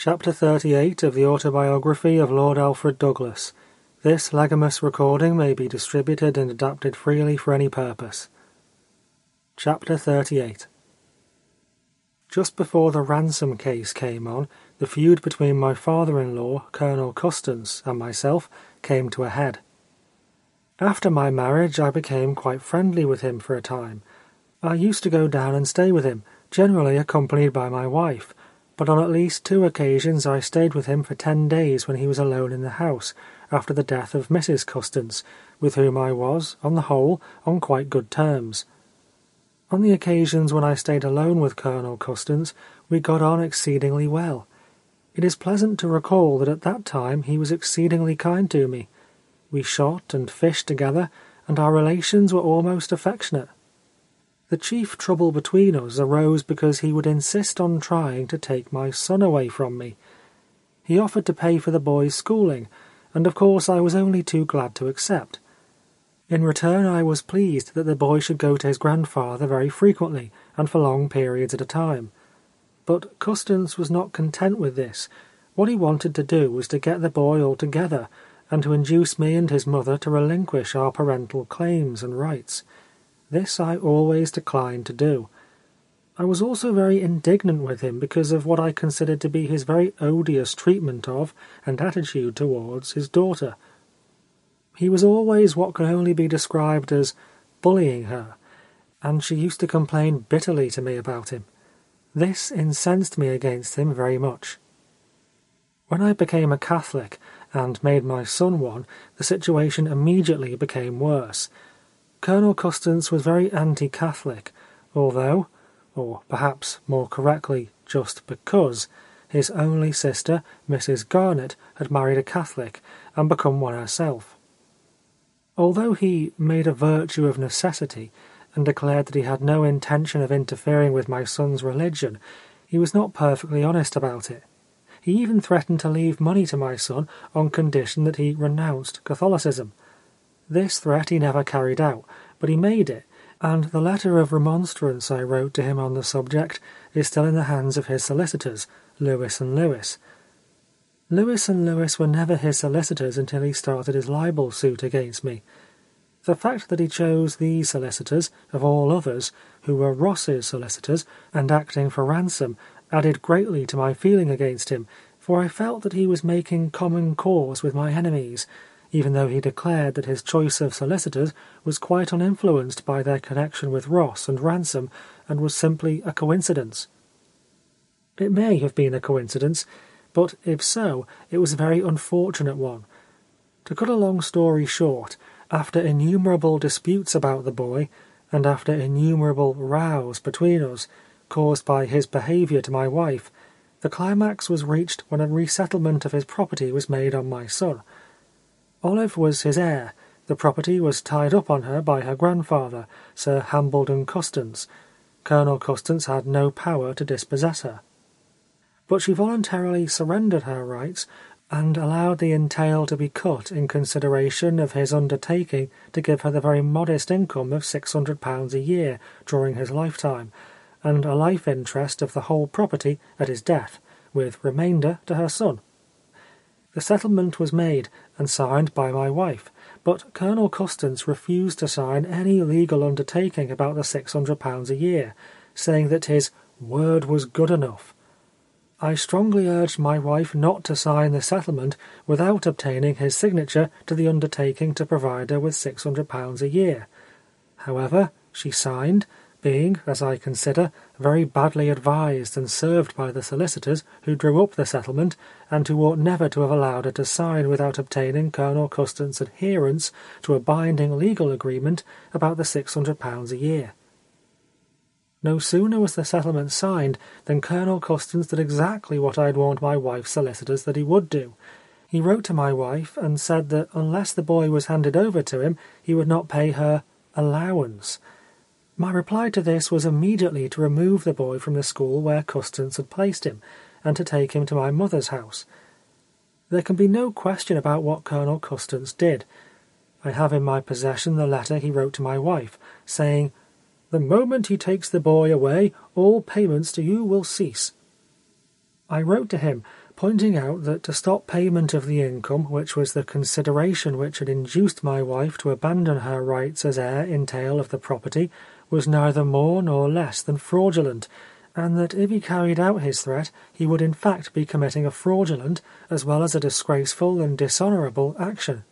Chapter 38 of the Autobiography of Lord Alfred Douglas. This legamus recording may be distributed and adapted freely for any purpose. Chapter 38. Just before the ransom case came on, the feud between my father-in-law, Colonel Custance, and myself came to a head. After my marriage I became quite friendly with him for a time. I used to go down and stay with him, generally accompanied by my wife, but on at least 2 occasions I stayed with him for 10 days when he was alone in the house, after the death of Mrs. Custance, with whom I was, on the whole, on quite good terms. On the occasions when I stayed alone with Colonel Custance, we got on exceedingly well. It is pleasant to recall that at that time he was exceedingly kind to me. We shot and fished together, and our relations were almost affectionate. The chief trouble between us arose because he would insist on trying to take my son away from me. He offered to pay for the boy's schooling, and of course I was only too glad to accept. In return I was pleased that the boy should go to his grandfather very frequently, and for long periods at a time. But Custance was not content with this. What he wanted to do was to get the boy altogether, and to induce me and his mother to relinquish our parental claims and rights. This I always declined to do. I was also very indignant with him because of what I considered to be his very odious treatment of and attitude towards his daughter. He was always what can only be described as bullying her, and she used to complain bitterly to me about him. This incensed me against him very much. When I became a Catholic and made my son one, the situation immediately became worse. Colonel Custance was very anti-Catholic, although, or perhaps more correctly just because, his only sister, Mrs. Garnet, had married a Catholic and become one herself. Although he made a virtue of necessity and declared that he had no intention of interfering with my son's religion, he was not perfectly honest about it. He even threatened to leave money to my son on condition that he renounced Catholicism. This threat he never carried out, but he made it, and the letter of remonstrance I wrote to him on the subject is still in the hands of his solicitors, Lewis and Lewis. Lewis and Lewis were never his solicitors until he started his libel suit against me. The fact that he chose these solicitors, of all others, who were Ross's solicitors, and acting for ransom, added greatly to my feeling against him, for I felt that he was making common cause with my enemies, even though he declared that his choice of solicitors was quite uninfluenced by their connection with Ross and Ransom, and was simply a coincidence. It may have been a coincidence, but if so, it was a very unfortunate one. To cut a long story short, after innumerable disputes about the boy, and after innumerable rows between us, caused by his behaviour to my wife, the climax was reached when a resettlement of his property was made on my son. Olive was his heir. The property was tied up on her by her grandfather, Sir Hambledon Custance. Colonel Custance had no power to dispossess her. But she voluntarily surrendered her rights, and allowed the entail to be cut in consideration of his undertaking to give her the very modest income of £600 a year during his lifetime, and a life interest of the whole property at his death, with remainder to her son. The settlement was made and signed by my wife, but Colonel Custance refused to sign any legal undertaking about the £600 a year, saying that his word was good enough. I strongly urged my wife not to sign the settlement without obtaining his signature to the undertaking to provide her with £600 a year. However, she signed, being, as I consider, very badly advised and served by the solicitors who drew up the settlement, and who ought never to have allowed her to sign without obtaining Colonel Custance's adherence to a binding legal agreement about the £600 a year. No sooner was the settlement signed than Colonel Custance did exactly what I had warned my wife's solicitors that he would do. He wrote to my wife and said that unless the boy was handed over to him, he would not pay her allowance. My reply to this was immediately to remove the boy from the school where Custance had placed him, and to take him to my mother's house. There can be no question about what Colonel Custance did. I have in my possession the letter he wrote to my wife, saying, "The moment he takes the boy away, all payments to you will cease." I wrote to him, pointing out that to stop payment of the income, which was the consideration which had induced my wife to abandon her rights as heir entail of the property, was neither more nor less than fraudulent, and that if he carried out his threat he would in fact be committing a fraudulent as well as a disgraceful and dishonourable action.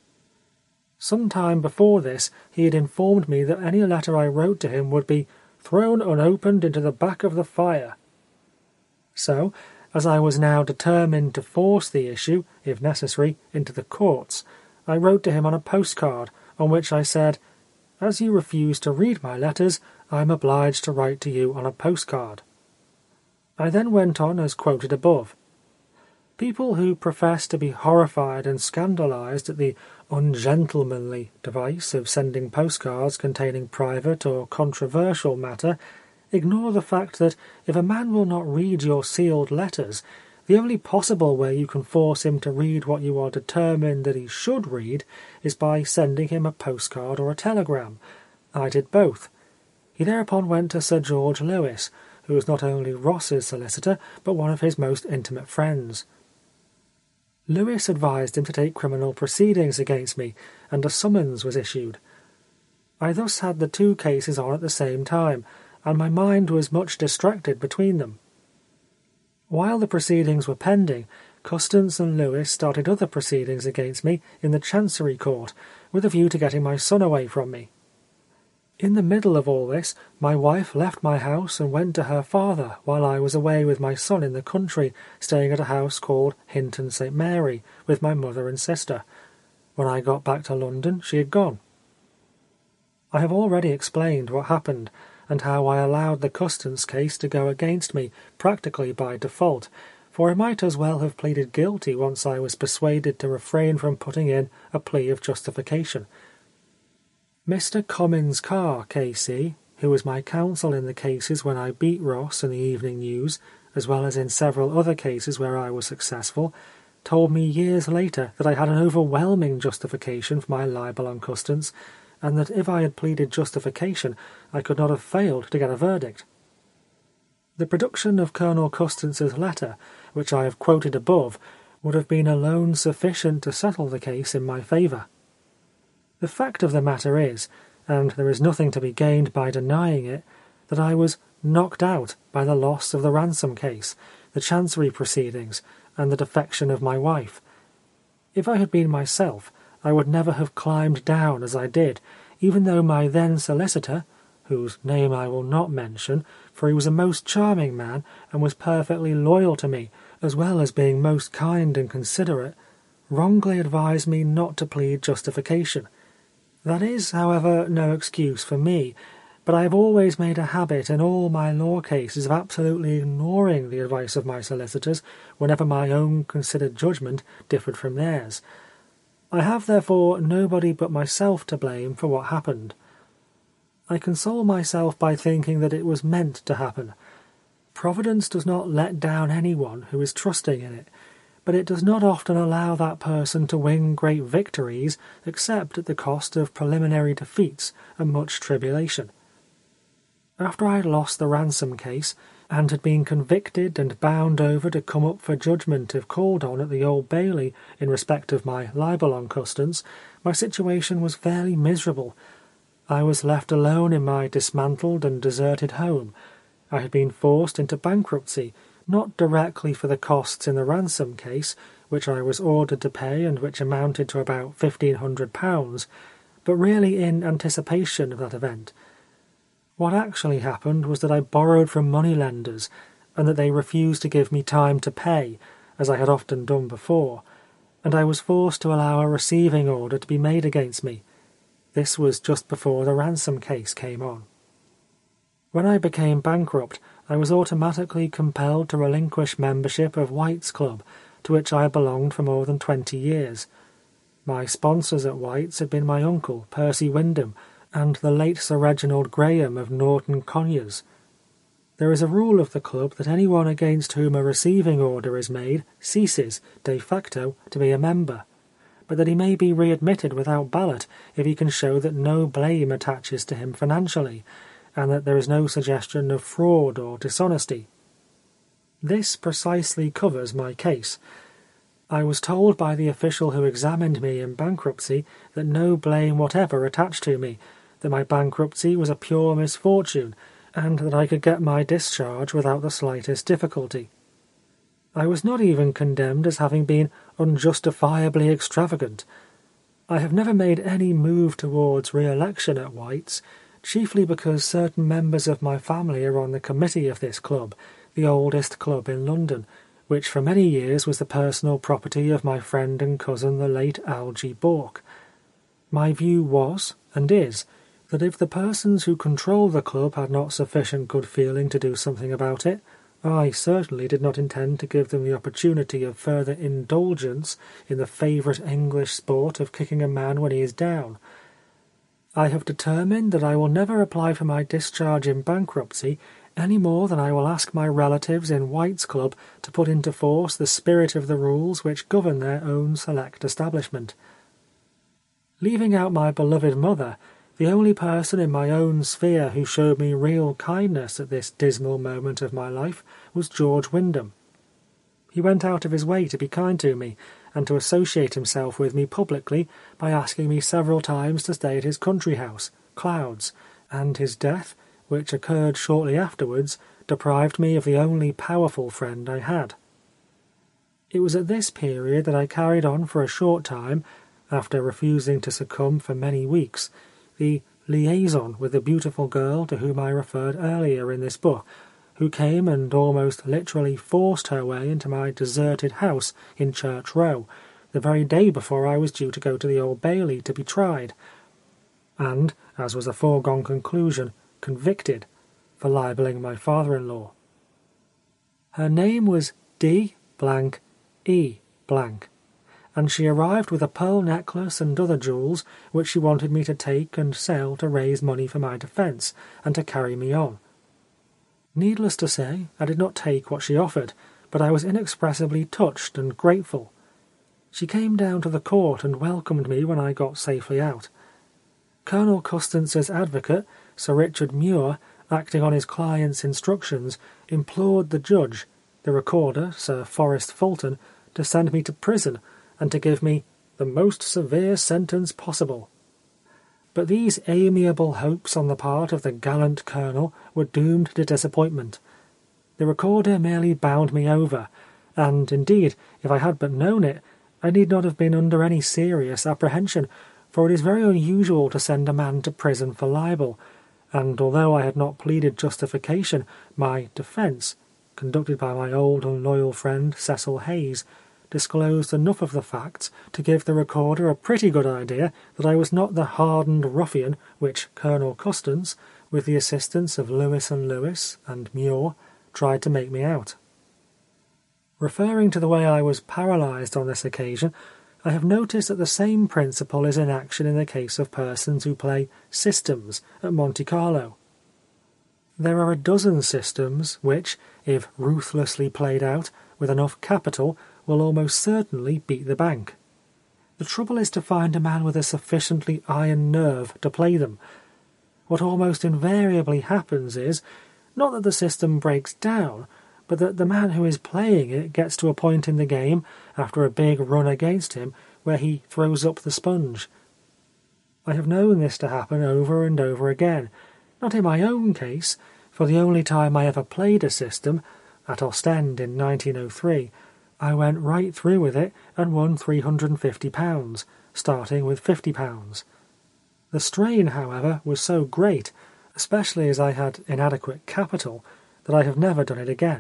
Some time before this he had informed me that any letter I wrote to him would be thrown unopened into the back of the fire. So, as I was now determined to force the issue, if necessary, into the courts, I wrote to him on a postcard, on which I said, "As you refuse to read my letters, I am obliged to write to you on a postcard." I then went on as quoted above. People who profess to be horrified and scandalized at the ungentlemanly device of sending postcards containing private or controversial matter ignore the fact that if a man will not read your sealed letters, the only possible way you can force him to read what you are determined that he should read is by sending him a postcard or a telegram. I did both. He thereupon went to Sir George Lewis, who was not only Ross's solicitor, but one of his most intimate friends. Lewis advised him to take criminal proceedings against me, and a summons was issued. I thus had the two cases on at the same time, and my mind was much distracted between them. While the proceedings were pending, Custance and Lewis started other proceedings against me in the Chancery Court, with a view to getting my son away from me. In the middle of all this, my wife left my house and went to her father while I was away with my son in the country, staying at a house called Hinton St. Mary, with my mother and sister. When I got back to London, she had gone. I have already explained what happened, and how I allowed the Custance case to go against me, practically by default, for I might as well have pleaded guilty once I was persuaded to refrain from putting in a plea of justification. Mr. Commins Carr, K.C., who was my counsel in the cases when I beat Ross in the Evening News, as well as in several other cases where I was successful, told me years later that I had an overwhelming justification for my libel on Custance, and that if I had pleaded justification I could not have failed to get a verdict. The production of Colonel Custance's letter, which I have quoted above, would have been alone sufficient to settle the case in my favour. The fact of the matter is, and there is nothing to be gained by denying it, that I was knocked out by the loss of the ransom case, the Chancery proceedings, and the defection of my wife. If I had been myself, I would never have climbed down as I did, even though my then solicitor, whose name I will not mention, for he was a most charming man, and was perfectly loyal to me, as well as being most kind and considerate, wrongly advised me not to plead justification. That is, however, no excuse for me, but I have always made a habit in all my law cases of absolutely ignoring the advice of my solicitors whenever my own considered judgment differed from theirs. I have therefore nobody but myself to blame for what happened. I console myself by thinking that it was meant to happen. Providence does not let down anyone who is trusting in it, but it does not often allow that person to win great victories except at the cost of preliminary defeats and much tribulation. After I had lost the ransom case, and had been convicted and bound over to come up for judgment if called on at the Old Bailey in respect of my libel on Custance, my situation was fairly miserable. I was left alone in my dismantled and deserted home. I had been forced into bankruptcy, not directly for the costs in the ransom case, which I was ordered to pay and which amounted to about £1,500, but really in anticipation of that event. What actually happened was that I borrowed from moneylenders, and that they refused to give me time to pay, as I had often done before, and I was forced to allow a receiving order to be made against me. This was just before the ransom case came on. When I became bankrupt, I was automatically compelled to relinquish membership of White's Club, to which I had belonged for more than 20 years. My sponsors at White's had been my uncle, Percy Wyndham, and the late Sir Reginald Graham of Norton Conyers. There is a rule of the club that anyone against whom a receiving order is made ceases, de facto, to be a member, but that he may be readmitted without ballot if he can show that no blame attaches to him financially, and that there is no suggestion of fraud or dishonesty. This precisely covers my case. I was told by the official who examined me in bankruptcy that no blame whatever attached to me, that my bankruptcy was a pure misfortune, and that I could get my discharge without the slightest difficulty. I was not even condemned as having been unjustifiably extravagant. I have never made any move towards re-election at White's, chiefly because certain members of my family are on the committee of this club, the oldest club in London, which for many years was the personal property of my friend and cousin the late Algy Bourke. My view was, and is, that if the persons who control the club had not sufficient good feeling to do something about it, I certainly did not intend to give them the opportunity of further indulgence in the favourite English sport of kicking a man when he is down. I have determined that I will never apply for my discharge in bankruptcy any more than I will ask my relatives in White's Club to put into force the spirit of the rules which govern their own select establishment. Leaving out my beloved mother, the only person in my own sphere who showed me real kindness at this dismal moment of my life was George Wyndham. He went out of his way to be kind to me, and to associate himself with me publicly by asking me several times to stay at his country house, Clouds, and his death, which occurred shortly afterwards, deprived me of the only powerful friend I had. It was at this period that I carried on for a short time, after refusing to succumb for many weeks, the liaison with the beautiful girl to whom I referred earlier in this book, who came and almost literally forced her way into my deserted house in Church Row, the very day before I was due to go to the Old Bailey to be tried, and, as was a foregone conclusion, convicted for libelling my father-in-law. Her name was D.E., and she arrived with a pearl necklace and other jewels which she wanted me to take and sell to raise money for my defence, and to carry me on. Needless to say, I did not take what she offered, but I was inexpressibly touched and grateful. She came down to the court and welcomed me when I got safely out. Colonel Custance's advocate, Sir Richard Muir, acting on his client's instructions, implored the judge, the recorder, Sir Forrest Fulton, to send me to prison, and to give me the most severe sentence possible. But these amiable hopes on the part of the gallant colonel were doomed to disappointment. The recorder merely bound me over, and, indeed, if I had but known it, I need not have been under any serious apprehension, for it is very unusual to send a man to prison for libel, and although I had not pleaded justification, my defence, conducted by my old and loyal friend Cecil Hayes, disclosed enough of the facts to give the recorder a pretty good idea that I was not the hardened ruffian which Colonel Custance, with the assistance of Lewis and Lewis and Muir, tried to make me out. Referring to the way I was paralysed on this occasion, I have noticed that the same principle is in action in the case of persons who play systems at Monte Carlo. There are a dozen systems which, if ruthlessly played out, with enough capital, will almost certainly beat the bank. The trouble is to find a man with a sufficiently iron nerve to play them. What almost invariably happens is, not that the system breaks down, but that the man who is playing it gets to a point in the game, after a big run against him, where he throws up the sponge. I have known this to happen over and over again, not in my own case, for the only time I ever played a system, at Ostend in 1903, I went right through with it and won £350, starting with £50. The strain, however, was so great, especially as I had inadequate capital, that I have never done it again.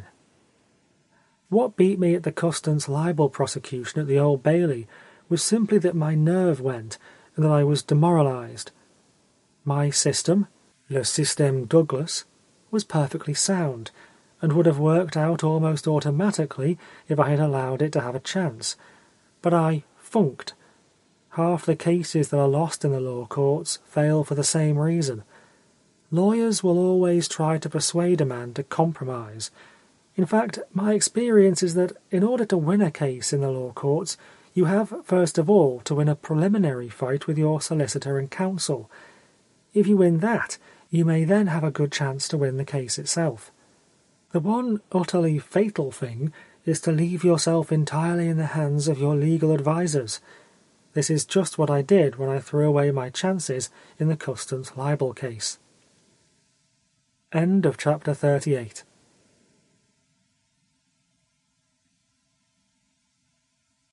What beat me at the Custance libel prosecution at the Old Bailey was simply that my nerve went, and that I was demoralised. My system, le système Douglas, was perfectly sound, and would have worked out almost automatically if I had allowed it to have a chance. But I funked. Half the cases that are lost in the law courts fail for the same reason. Lawyers will always try to persuade a man to compromise. In fact, my experience is that in order to win a case in the law courts, you have first of all to win a preliminary fight with your solicitor and counsel. If you win that, you may then have a good chance to win the case itself. The one utterly fatal thing is to leave yourself entirely in the hands of your legal advisers. This is just what I did when I threw away my chances in the customs libel case. End of chapter 38.